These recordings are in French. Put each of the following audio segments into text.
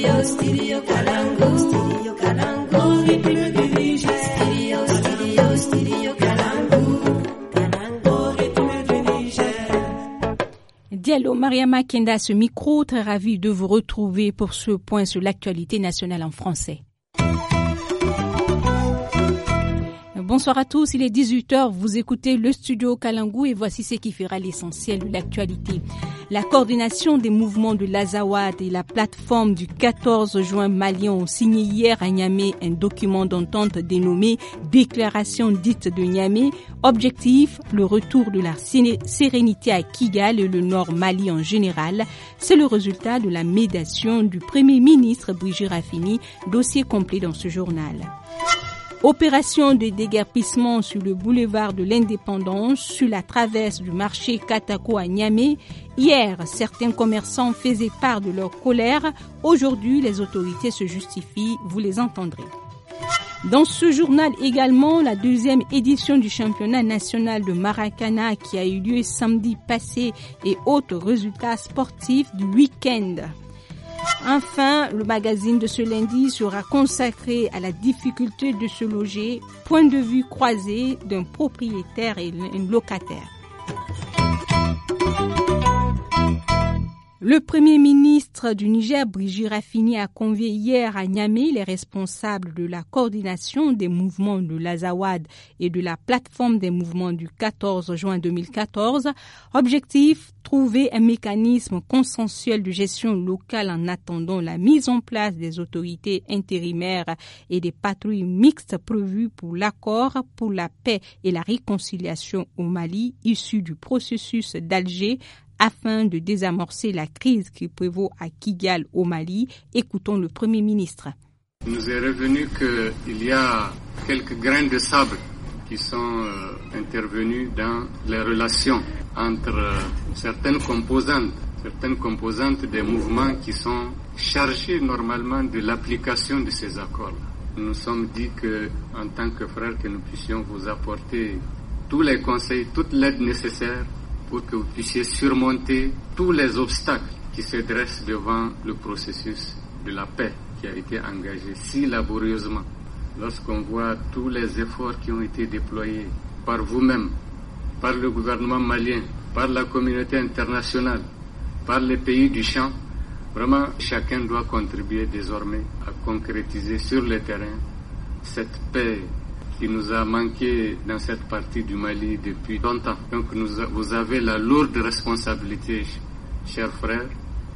Studio Kalangu, Studio Kalangu, rythme du Niger. Studio Kalangu, Kalangu, rythme du Niger. Diallo Mariama Kenda, ce micro, très ravi de vous retrouver pour ce point sur l'actualité nationale en français. Bonsoir à tous, il est 18h, vous écoutez le studio Kalangu et voici ce qui fera l'essentiel de l'actualité. La coordination des mouvements de l'Azawad et la plateforme du 14 juin malien ont signé hier à Niamey un document d'entente dénommé Déclaration dite de Niamey. Objectif, le retour de la sérénité à Kigali et le nord Mali en général. C'est le résultat de la médiation du Premier ministre Brigitte Raffini, dossier complet dans ce journal. Opération de déguerpissement sur le boulevard de l'Indépendance, sur la traverse du marché Katako à Niamey. Hier, certains commerçants faisaient part de leur colère. Aujourd'hui, les autorités se justifient, vous les entendrez. Dans ce journal également, la deuxième édition du championnat national de Maracana qui a eu lieu samedi passé et autres résultats sportifs du week-end. Enfin, le magazine de ce lundi sera consacré à la difficulté de se loger, point de vue croisé d'un propriétaire et d'un locataire. Le Premier ministre du Niger, Brigitte Raffini, a convié hier à Niamey les responsables de la coordination des mouvements de l'Azawad et de la plateforme des mouvements du 14 juin 2014. Objectif, trouver un mécanisme consensuel de gestion locale en attendant la mise en place des autorités intérimaires et des patrouilles mixtes prévues pour l'accord pour la paix et la réconciliation au Mali, issu du processus d'Alger, afin de désamorcer la crise qui prévaut à Kigali au Mali. Écoutons le Premier ministre. Il nous est revenu qu'il y a quelques grains de sable qui sont intervenus dans les relations entre certaines composantes des mouvements qui sont chargés normalement de l'application de ces accords. Nous nous sommes dit que, en tant que frères, que nous puissions vous apporter tous les conseils, toute l'aide nécessaire pour que vous puissiez surmonter tous les obstacles qui se dressent devant le processus de la paix qui a été engagé si laborieusement. Lorsqu'on voit tous les efforts qui ont été déployés par vous-même, par le gouvernement malien, par la communauté internationale, par les pays du champ, vraiment chacun doit contribuer désormais à concrétiser sur le terrain cette paix qui nous a manqué dans cette partie du Mali depuis longtemps. Donc vous avez la lourde responsabilité, chers frères,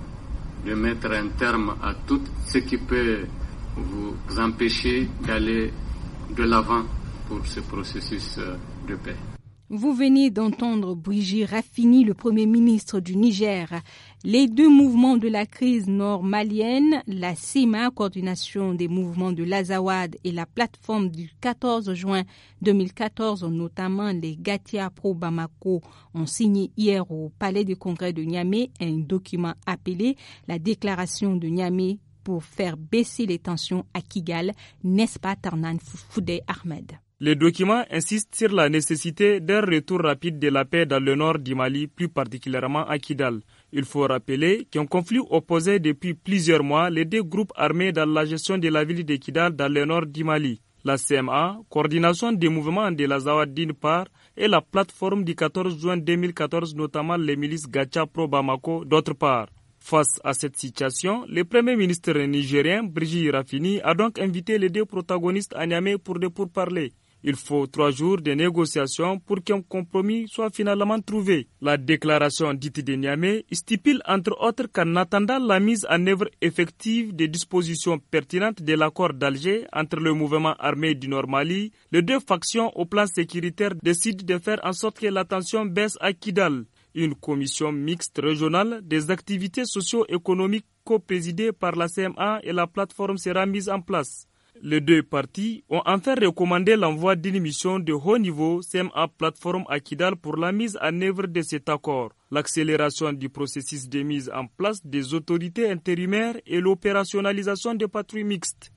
de mettre un terme à tout ce qui peut vous empêcher d'aller de l'avant pour ce processus de paix. Vous venez d'entendre Brigitte Raffini, le Premier ministre du Niger. Les deux mouvements de la crise nord-malienne, la CIMA, coordination des mouvements de l'Azawad, et la plateforme du 14 juin 2014, notamment les Gatia Pro Bamako, ont signé hier au Palais du Congrès de Niamey un document appelé la Déclaration de Niamey pour faire baisser les tensions à Kigali, n'est-ce pas Tarnan Foudé Ahmed? Le document insiste sur la nécessité d'un retour rapide de la paix dans le nord du Mali, plus particulièrement à Kidal. Il faut rappeler qu'un conflit opposait depuis plusieurs mois les deux groupes armés dans la gestion de la ville de Kidal dans le nord du Mali. La CMA, coordination des mouvements de l'Azawad d'une part, et la plateforme du 14 juin 2014, notamment les milices Gacha Pro Bamako d'autre part. Face à cette situation, le Premier ministre nigérien, Brigitte Raffini, a donc invité les deux protagonistes à Niamey pour des pourparlers. Il faut 3 jours de négociations pour qu'un compromis soit finalement trouvé. La déclaration dite de Niamey stipule entre autres qu'en attendant la mise en œuvre effective des dispositions pertinentes de l'accord d'Alger entre le mouvement armé du Nord Mali, les deux factions au plan sécuritaire décident de faire en sorte que la tension baisse à Kidal. Une commission mixte régionale des activités socio-économiques co-présidée par la CMA et la plateforme sera mise en place. Les deux parties ont enfin recommandé l'envoi d'une mission de haut niveau CMA plateforme à Kidal pour la mise en œuvre de cet accord, l'accélération du processus de mise en place des autorités intérimaires et l'opérationnalisation des patrouilles mixtes.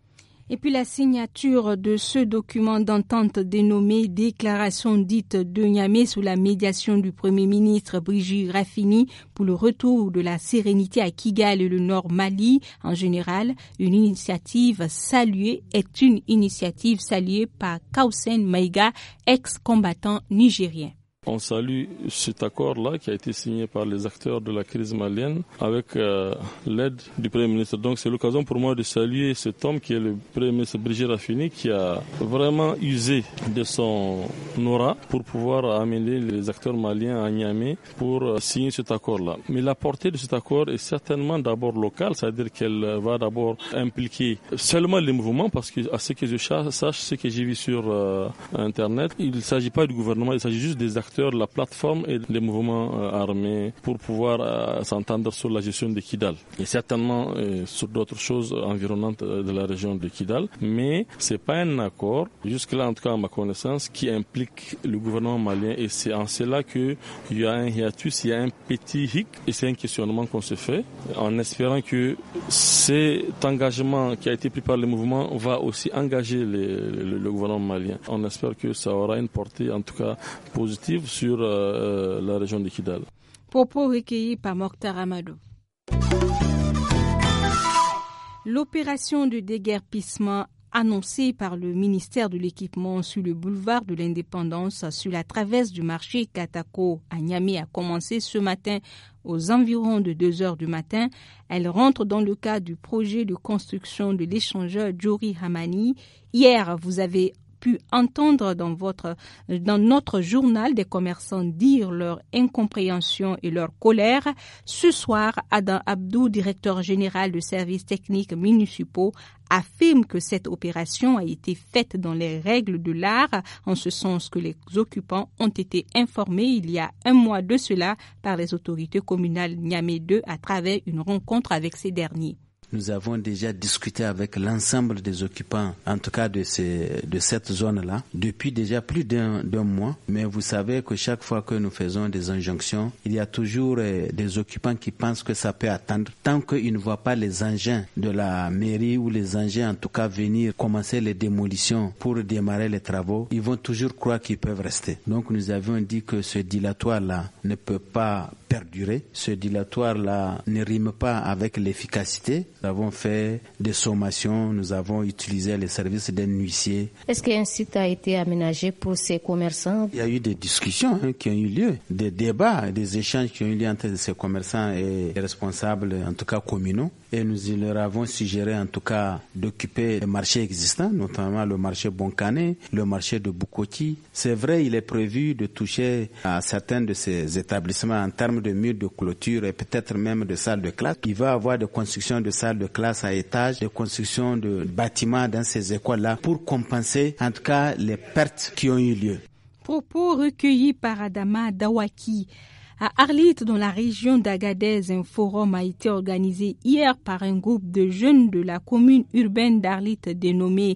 Et puis la signature de ce document d'entente dénommé Déclaration dite de Niamey sous la médiation du Premier ministre Brigitte Raffini pour le retour de la sérénité à Kigali et le Nord Mali en général, est une initiative saluée par Kausen Maïga, ex-combattant nigérien. On salue cet accord-là qui a été signé par les acteurs de la crise malienne avec l'aide du Premier ministre. Donc c'est l'occasion pour moi de saluer cet homme qui est le Premier ministre Brigitte Raffini qui a vraiment usé de son aura pour pouvoir amener les acteurs maliens à Niamey pour signer cet accord-là. Mais la portée de cet accord est certainement d'abord locale, c'est-à-dire qu'elle va d'abord impliquer seulement les mouvements parce que à ce que je sache, ce que j'ai vu sur Internet, il ne s'agit pas du gouvernement, il s'agit juste des acteurs de la plateforme et des mouvements armés pour pouvoir s'entendre sur la gestion de Kidal et certainement sur d'autres choses environnantes de la région de Kidal, mais c'est pas un accord, jusque-là en tout cas à ma connaissance, qui implique le gouvernement malien et c'est en cela qu'il y a un hiatus, il y a un petit hic et c'est un questionnement qu'on se fait en espérant que cet engagement qui a été pris par le mouvement va aussi engager le gouvernement malien. On espère que ça aura une portée en tout cas positive sur la région de Kidal. Propos recueillis par Mokhtar Amadou. L'opération de déguerpissement annoncée par le ministère de l'Équipement sur le boulevard de l'Indépendance sur la traverse du marché Katako à Niamey a commencé ce matin aux environs de 2 heures du matin. Elle rentre dans le cadre du projet de construction de l'échangeur Djori Hamani. Hier, vous avez pu entendre dans notre journal des commerçants dire leur incompréhension et leur colère. Ce soir, Adam Abdou, directeur général de services techniques municipaux, affirme que cette opération a été faite dans les règles de l'art, en ce sens que les occupants ont été informés il y a 1 mois de cela par les autorités communales Niamey 2 à travers une rencontre avec ces derniers. Nous avons déjà discuté avec l'ensemble des occupants, en tout cas de cette zone-là, depuis déjà plus d'un mois. Mais vous savez que chaque fois que nous faisons des injonctions, il y a toujours des occupants qui pensent que ça peut attendre. Tant qu'ils ne voient pas les engins de la mairie ou les engins en tout cas venir commencer les démolitions pour démarrer les travaux, ils vont toujours croire qu'ils peuvent rester. Donc nous avions dit que ce dilatoire-là ne peut pas perdurer. Ce dilatoire-là ne rime pas avec l'efficacité. Nous avons fait des sommations, nous avons utilisé les services d'un huissier. Est-ce qu'un site a été aménagé pour ces commerçants? Il y a eu des discussions qui ont eu lieu, des débats, des échanges qui ont eu lieu entre ces commerçants et les responsables, en tout cas communaux. Et nous leur avons suggéré en tout cas d'occuper les marchés existants, notamment le marché Bonkane, le marché de Bukoti. C'est vrai, il est prévu de toucher à certains de ces établissements en termes de murs de clôture et peut-être même de salles de classe. Il va y avoir des constructions de salles de classe à étage, des constructions de bâtiments dans ces écoles-là pour compenser en tout cas les pertes qui ont eu lieu. Propos recueillis par Adama Dawaki. À Arlit, dans la région d'Agadez, un forum a été organisé hier par un groupe de jeunes de la commune urbaine d'Arlit dénommé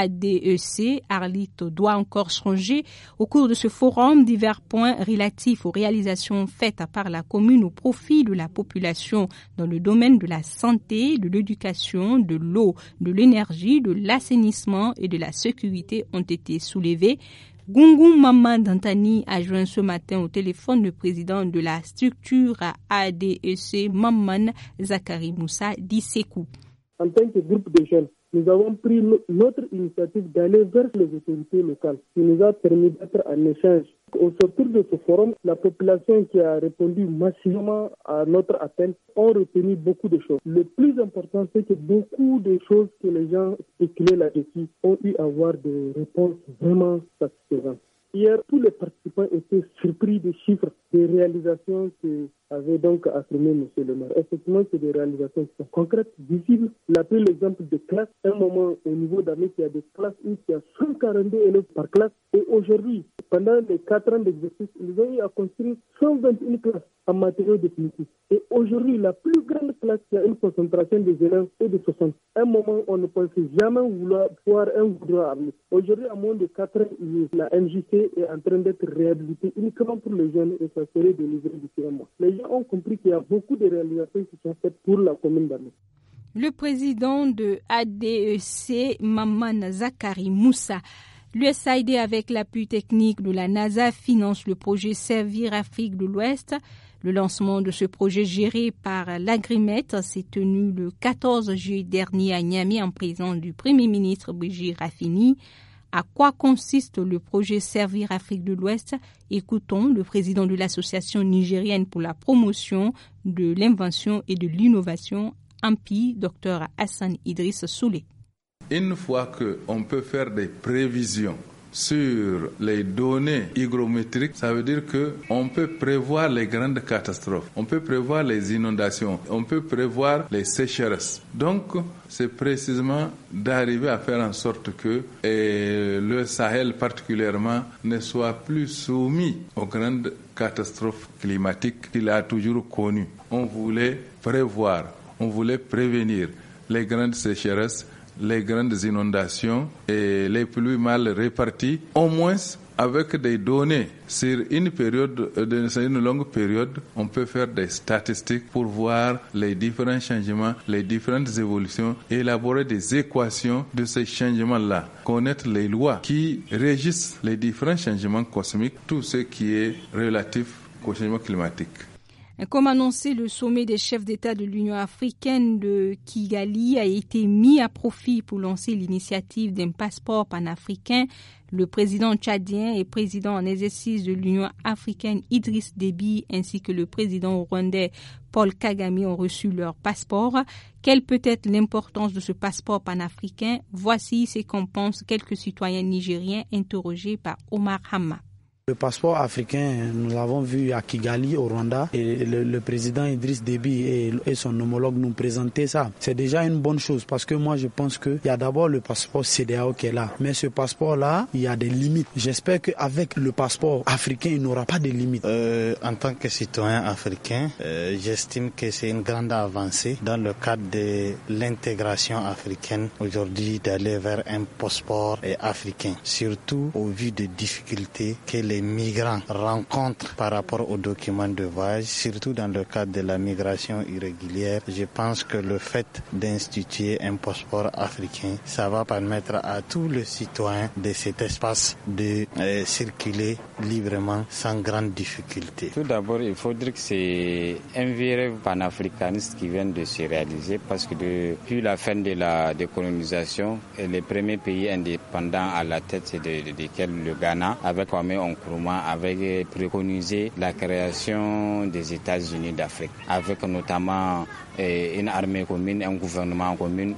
ADEC. Arlit doit encore changer. Au cours de ce forum, divers points relatifs aux réalisations faites par la commune au profit de la population dans le domaine de la santé, de l'éducation, de l'eau, de l'énergie, de l'assainissement et de la sécurité ont été soulevés. Gungun Maman Dantani a joint ce matin au téléphone le président de la structure ADEC, Maman Zakari Moussa Dissekou. En tant que groupe de jeunes, nous avons pris notre initiative d'aller vers les autorités locales, qui nous a permis d'être en échange. Au sortir de ce forum, la population qui a répondu massivement à notre appel ont retenu beaucoup de choses. Le plus important, c'est que beaucoup de choses que les gens spéculaient là-dessus ont eu à avoir des réponses vraiment satisfaisantes. Hier, tous les participants étaient surpris des chiffres, des réalisations que avait donc affirmé M. le maire. Effectivement, c'est des réalisations qui sont concrètes, visibles. Il a pris l'exemple de classes. À un moment, au niveau d'Arlit, il y a des classes où il y a 142 élèves par classe. Et aujourd'hui, pendant les 4 ans d'exercice, ils ont eu à construire 121 classes en matériaux définitifs. Et aujourd'hui, la plus grande classe, il y a une concentration des élèves et de 60. À un moment, on ne pensait jamais vouloir voir un goudron à Arlit. Aujourd'hui, à moins de 4 ans, la MJC est en train d'être réhabilitée uniquement pour les jeunes et ça serait délivré d'ici un mois. Les gens ont compris qu'il y a beaucoup de réalisations qui sont faites pour la commune d'Arlit. Le président de ADEC, Maman Zakari Moussa. L'USAID, avec l'appui technique de la NASA, finance le projet Servir Afrique de l'Ouest. Le lancement de ce projet géré par l'Agrimet s'est tenu le 14 juillet dernier à Niamey en présence du Premier ministre Brigitte Raffini. À quoi consiste le projet Servir Afrique de l'Ouest? Écoutons le président de l'Association nigérienne pour la promotion de l'invention et de l'innovation, AMPI, Dr Hassan Idriss Soulé. Une fois qu'on peut faire des prévisions sur les données hygrométriques, ça veut dire qu'on peut prévoir les grandes catastrophes, on peut prévoir les inondations, on peut prévoir les sécheresses. Donc, c'est précisément d'arriver à faire en sorte que le Sahel particulièrement ne soit plus soumis aux grandes catastrophes climatiques qu'il a toujours connues. On voulait prévoir, on voulait prévenir les grandes sécheresses, les grandes inondations et les pluies mal réparties, au moins avec des données sur une longue période, on peut faire des statistiques pour voir les différents changements, les différentes évolutions, et élaborer des équations de ces changements-là, connaître les lois qui régissent les différents changements cosmiques, tout ce qui est relatif au changement climatique. Comme annoncé, le sommet des chefs d'État de l'Union africaine de Kigali a été mis à profit pour lancer l'initiative d'un passeport panafricain. Le président tchadien et président en exercice de l'Union africaine Idriss Déby ainsi que le président rwandais Paul Kagame ont reçu leur passeport. Quelle peut être l'importance de ce passeport panafricain? Voici ce qu'en pensent quelques citoyens nigériens interrogés par Omar Hamma. Le passeport africain, nous l'avons vu à Kigali, au Rwanda, et le président Idriss Déby et son homologue nous présentaient ça. C'est déjà une bonne chose parce que moi je pense qu'il y a d'abord le passeport CEDEAO qui est là. Mais ce passeport-là, il y a des limites. J'espère qu'avec le passeport africain, il n'aura pas de limites. En tant que citoyen africain, j'estime que c'est une grande avancée dans le cadre de l'intégration africaine aujourd'hui d'aller vers un passeport africain. Surtout au vu des difficultés que les migrants rencontrent par rapport aux documents de voyage, surtout dans le cadre de la migration irrégulière. Je pense que le fait d'instituer un passeport africain, ça va permettre à tous les citoyens de cet espace de circuler librement sans grande difficulté. Tout d'abord, il faut dire que c'est un vieux panafricaniste qui vient de se réaliser parce que depuis la fin de la décolonisation, les premiers pays indépendants à la tête desquels le Ghana, avec Kwame Nkrumah, avait préconisé la création des États-Unis d'Afrique, avec notamment une armée commune, un gouvernement commun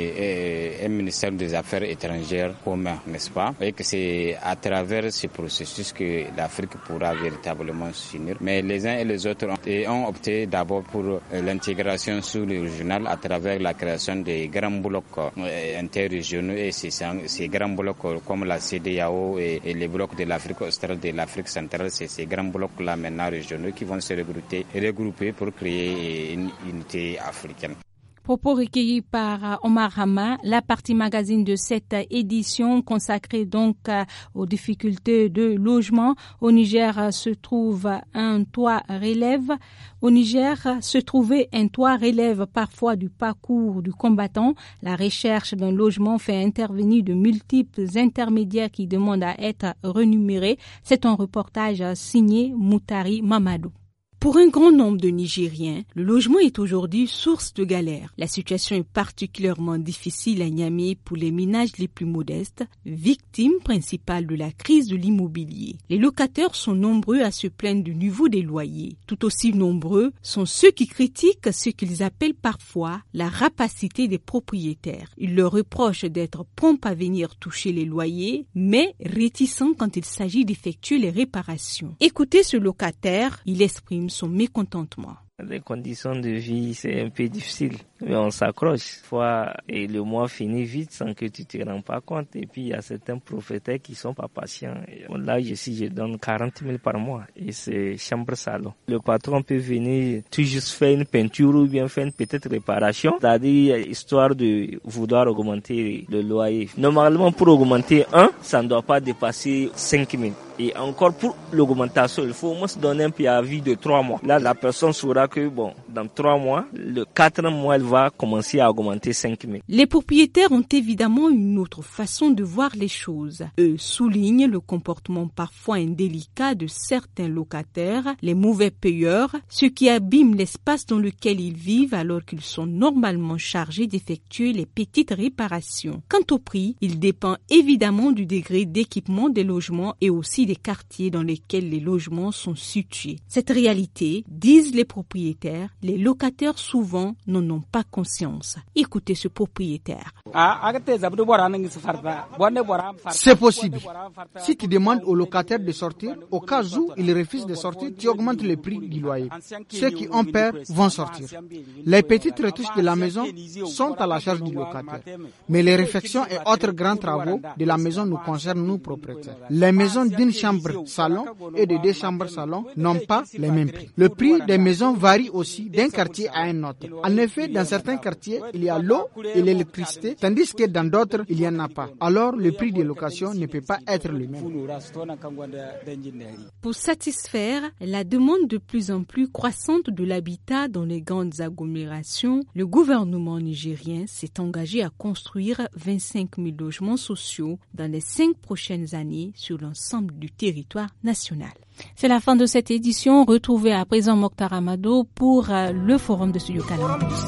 et un ministère des Affaires étrangères commun, n'est-ce pas? Et que c'est à travers ce processus que l'Afrique pourra véritablement s'unir. Mais les uns et les autres ont opté d'abord pour l'intégration sous-régionale à travers la création des grands blocs interrégionaux et ces grands blocs comme la CEDEAO et les blocs de l'Afrique australe, de l'Afrique centrale, c'est ces grands blocs-là maintenant régionaux qui vont se regrouper pour créer une unité africaine. Propos recueillis par Omar Hama, la partie magazine de cette édition consacrée donc aux difficultés de logement. Au Niger se trouve un toit relève. Au Niger, se trouver un toit relève parfois du parcours du combattant. La recherche d'un logement fait intervenir de multiples intermédiaires qui demandent à être renumérés. C'est un reportage signé Moutari Mamadou. Pour un grand nombre de Nigériens, le logement est aujourd'hui source de galères. La situation est particulièrement difficile à Niamey pour les ménages les plus modestes, victimes principales de la crise de l'immobilier. Les locataires sont nombreux à se plaindre du niveau des loyers. Tout aussi nombreux sont ceux qui critiquent ce qu'ils appellent parfois la rapacité des propriétaires. Ils leur reprochent d'être prompts à venir toucher les loyers, mais réticents quand il s'agit d'effectuer les réparations. Écoutez ce locataire, il exprime son mécontentement. Les conditions de vie, c'est un peu difficile, mais on s'accroche. Et le mois finit vite sans que tu te rends pas compte. Et puis, il y a certains propriétaires qui sont pas patients. Et là, je donne 40 000 par mois et c'est chambre-salon. Le patron peut venir tout juste faire une peinture ou bien faire une petite réparation, c'est-à-dire histoire de vouloir augmenter le loyer. Normalement, pour augmenter ça ne doit pas dépasser 5 000. Et encore pour l'augmentation, il faut au moins se donner un préavis de 3 mois. Là, la personne saura que dans 3 mois, le 4e mois, elle va commencer à augmenter 5 000. Les propriétaires ont évidemment une autre façon de voir les choses. Eux soulignent le comportement parfois indélicat de certains locataires, les mauvais payeurs, ce qui abîme l'espace dans lequel ils vivent alors qu'ils sont normalement chargés d'effectuer les petites réparations. Quant au prix, il dépend évidemment du degré d'équipement des logements et aussi des quartiers dans lesquels les logements sont situés. Cette réalité, disent les propriétaires, les locataires souvent n'en ont pas conscience. Écoutez ce propriétaire. C'est possible. Si tu demandes aux locataires de sortir, au cas où ils refusent de sortir, tu augmentes le prix du loyer. Ceux qui ont peur vont sortir. Les petites retouches de la maison sont à la charge du locataire. Mais les réfections et autres grands travaux de la maison nous concernent, nous propriétaires. Les maisons d'une chambre salon et de 2 chambres salon n'ont pas les mêmes prix. Le prix des maisons varie aussi d'un quartier à un autre. En effet, dans certains quartiers, il y a l'eau et l'électricité, tandis que dans d'autres, il n'y en a pas. Alors, le prix des locations ne peut pas être le même. Pour satisfaire la demande de plus en plus croissante de l'habitat dans les grandes agglomérations, le gouvernement nigérien s'est engagé à construire 25 000 logements sociaux dans les 5 prochaines années sur l'ensemble du territoire national. C'est la fin de cette édition. Retrouvez à présent Mokhtar Amado pour le forum de Studio Kalangu.